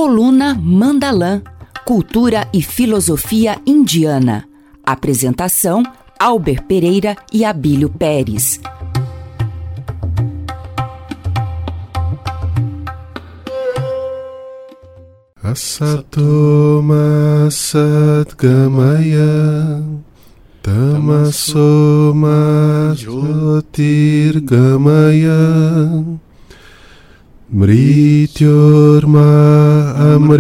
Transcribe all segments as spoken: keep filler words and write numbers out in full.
Coluna Mandalã, Cultura e Filosofia Indiana. Apresentação, Albert Pereira e Abílio Pérez. Asatoma Satgamaya Tamasoma Jyotirgamaya Mrityorma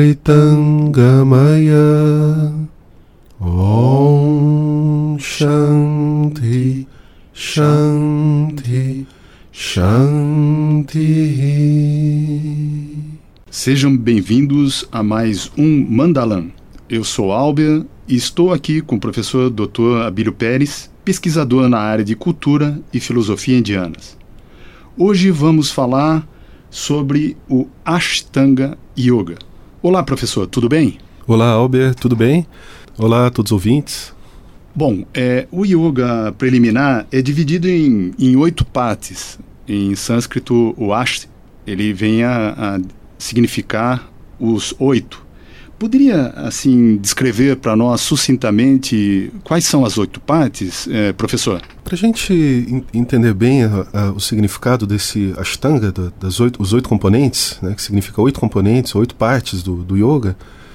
Amritangamaya Om Shanti Shanti Shanti. Sejam bem-vindos a mais um Mandalã. Eu sou Albert e estou aqui com o professor doutor Abílio Pérez, pesquisador na área de cultura e filosofia indianas. Hoje vamos falar sobre o Ashtanga Yoga. Olá, professor, tudo bem? Olá, Albert, tudo bem? Olá a todos os ouvintes. Bom, é, o yoga preliminar é dividido em, em oito partes. Em sânscrito, o Asht, ele vem a, a significar os oito. Poderia, assim, descrever para nós sucintamente quais são as oito partes, eh, professor? Para a gente in- entender bem a, a, o significado desse Ashtanga, da, das oito, os oito componentes, né, que significa oito componentes, oito partes do, do yoga,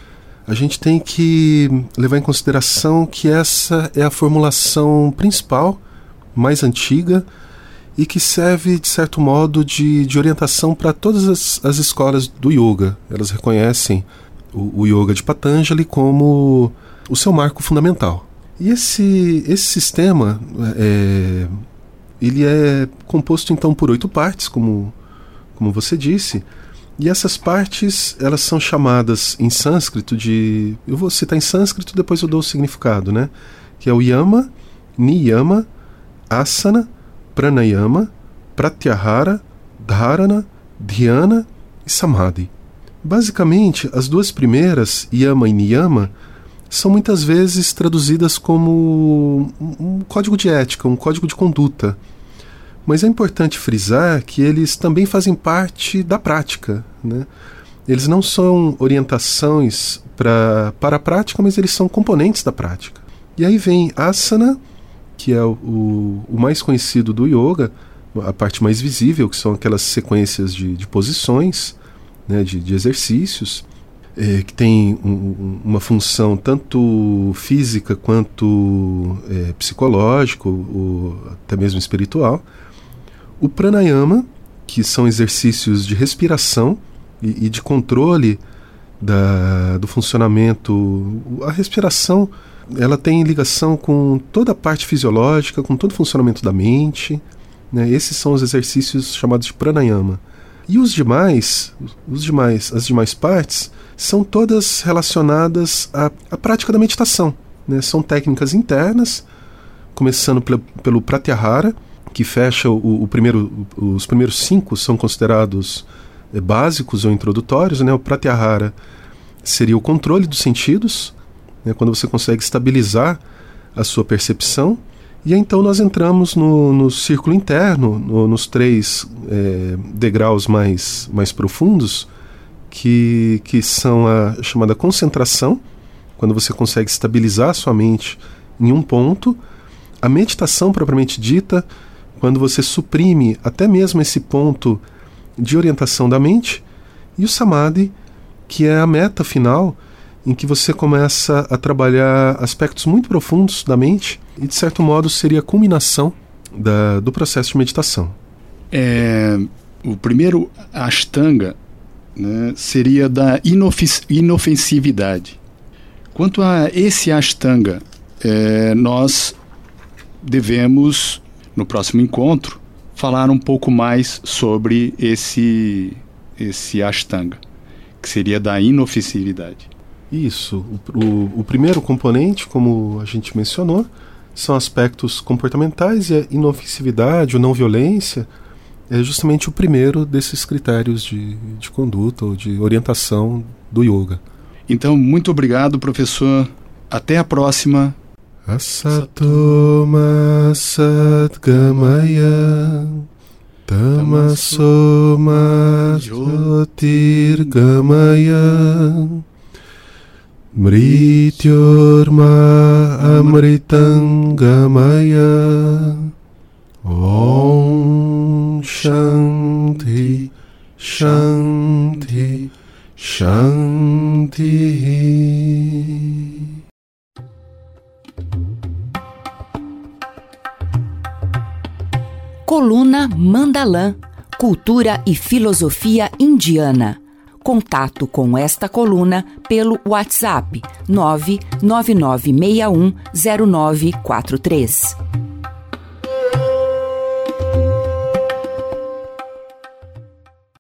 a gente tem que levar em consideração que essa é a formulação principal, mais antiga, e que serve, de certo modo, de, de orientação para todas as, as escolas do yoga. Elas reconhecem o, o yoga de Patanjali como o seu marco fundamental. E esse, esse sistema, é, ele é composto, então, por oito partes, como, como você disse, e essas partes, elas são chamadas em sânscrito de... Eu vou citar em sânscrito, depois eu dou o significado, né? Que é o yama, niyama, asana, pranayama, pratyahara, dharana, dhyana e samadhi. Basicamente, as duas primeiras, yama e niyama, são muitas vezes traduzidas como um código de ética, um código de conduta. Mas é importante frisar que eles também fazem parte da prática, né? Eles não são orientações pra, para a prática, mas eles são componentes da prática. E aí vem asana, que é o, o, o mais conhecido do yoga, a parte mais visível, que são aquelas sequências de, de posições, né, de, de exercícios, é, que tem um, uma função tanto física quanto é, psicológica, ou até mesmo espiritual. O pranayama, que são exercícios de respiração e, e de controle da, do funcionamento. A respiração, ela tem ligação com toda a parte fisiológica, com todo o funcionamento da mente, né? Esses são os exercícios chamados de pranayama. E os demais, os demais, as demais partes, são todas relacionadas à, à prática da meditação, né? São técnicas internas, começando pelo, pelo pratyahara, que fecha o, o primeiro, os primeiros cinco são considerados é, básicos ou introdutórios, né? O pratyahara seria o controle dos sentidos, né, quando você consegue estabilizar a sua percepção. E aí, então nós entramos no, no círculo interno, no, nos três é, degraus mais, mais profundos, que, que são a chamada concentração, quando você consegue estabilizar a sua mente em um ponto, a meditação propriamente dita, quando você suprime até mesmo esse ponto de orientação da mente, e o samadhi, que é a meta final, em que você começa a trabalhar aspectos muito profundos da mente e, de certo modo, seria a culminação da, do processo de meditação. É, o primeiro Ashtanga, né, seria da inof- inofensividade. Quanto a esse Ashtanga, é, nós devemos, no próximo encontro, falar um pouco mais sobre esse, esse Ashtanga, que seria da inofensividade. Isso. O, o, o primeiro componente, como a gente mencionou, são aspectos comportamentais, e a inofensividade ou não violência é justamente o primeiro desses critérios de, de conduta ou de orientação do yoga. Então, muito obrigado, professor. Até a próxima. Asatoma Satgamaya Tamasoma Jyotirgamaya Mrityorma Amritangamaya Om Shanti Shanti Shanti. Coluna Mandalã, Cultura e Filosofia Indiana. Contato com esta coluna pelo WhatsApp nove nove nove seis um zero nove quatro três.